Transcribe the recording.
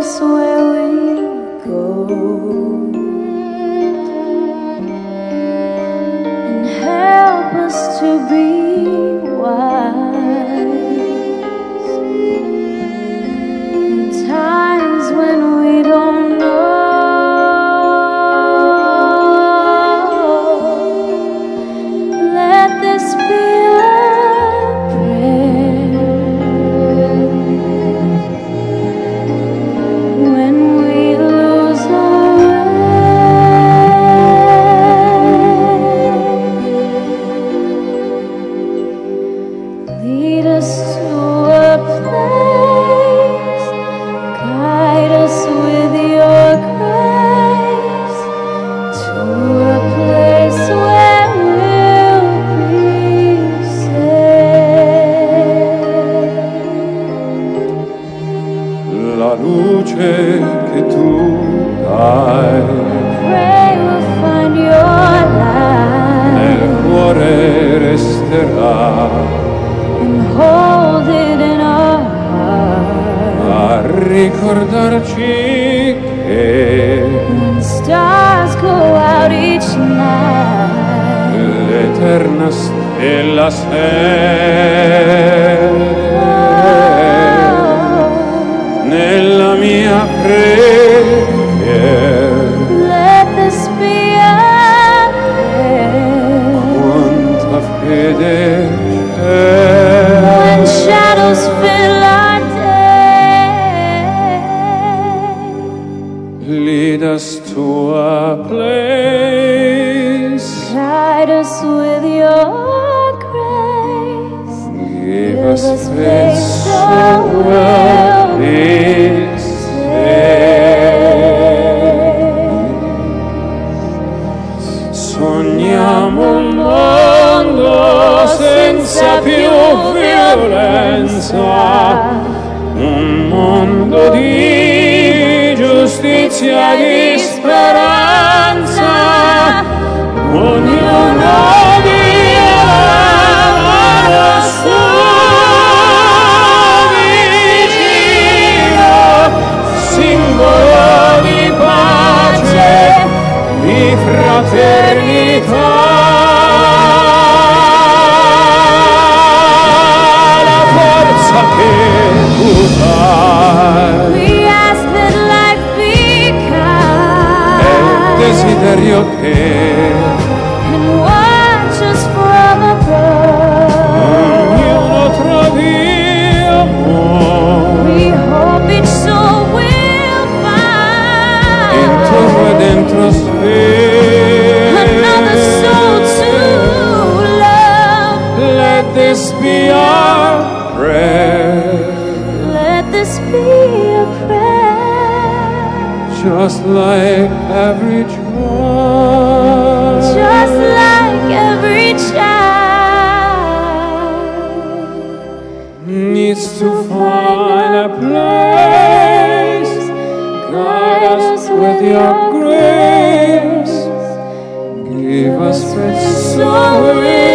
us where we go, and help us to be wise in times when we don't know. Let this be our prayer when we lose our way. Lead us to a place, guide us with your grace, to a place where we'll be safe. La luce che tu dai Pray we'll find your nel light cuore resterà and hold it in our heart. a ricordarci che When stars go out each night, l'eterna stella sei nella mia preghiera. let this be our prayer. Quanta fede When c'è, shadows fill our day, lead us to a place, guide us with your grace, give us faith so so we'll be safe. saved. Sogniamo un mondo senza più violenza, un mondo di giustizia e di speranza, ognuno dia la mano sua vicino, simbolo di pace, di fraternità. La forza che tu dai We ask that life be è il kind desiderio che and watch us from above. ognuno trovi amore We hope each soul will intorno e find dentro another soul to love. Let this be our prayer, Let this be a prayer, just like every child just like every child needs to find a place. Guide us with your grace, give us faith so we